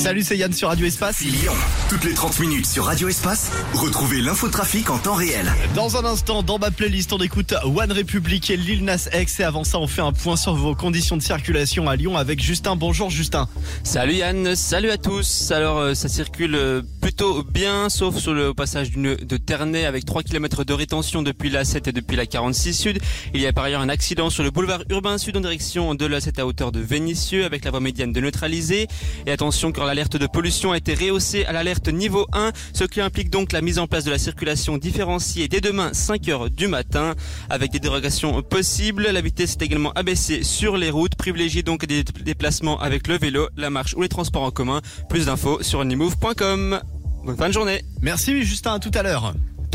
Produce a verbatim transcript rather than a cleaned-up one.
Salut, c'est Yann sur Radio Espace. Lyon, toutes les trente minutes sur Radio Espace, retrouvez l'infotrafic en temps réel. Dans un instant, dans ma playlist, on écoute One Republic et Lil Nas X. Et avant ça, on fait un point sur vos conditions de circulation à Lyon avec Justin. Bonjour Justin. Salut Yann, salut à tous. Alors euh, ça circule euh, plutôt bien, sauf sur le passage d'une, de Ternay avec trois kilomètres de rétention depuis l'A sept et depuis la quarante-six Sud. Il y a par ailleurs un accident sur le boulevard Urbain Sud en direction de l'A sept à hauteur de Vénissieux avec la voie médiane de neutraliser. Et attention car l'alerte de pollution a été rehaussée à l'alerte niveau un, ce qui implique donc la mise en place de la circulation différenciée dès demain cinq heures du matin avec des dérogations possibles. La vitesse est également abaissée sur les routes. Privilégiez donc des déplacements avec le vélo, la marche ou les transports en commun. Plus d'infos sur onlymove point com. Bonne fin de journée. Merci Justin, à tout à l'heure.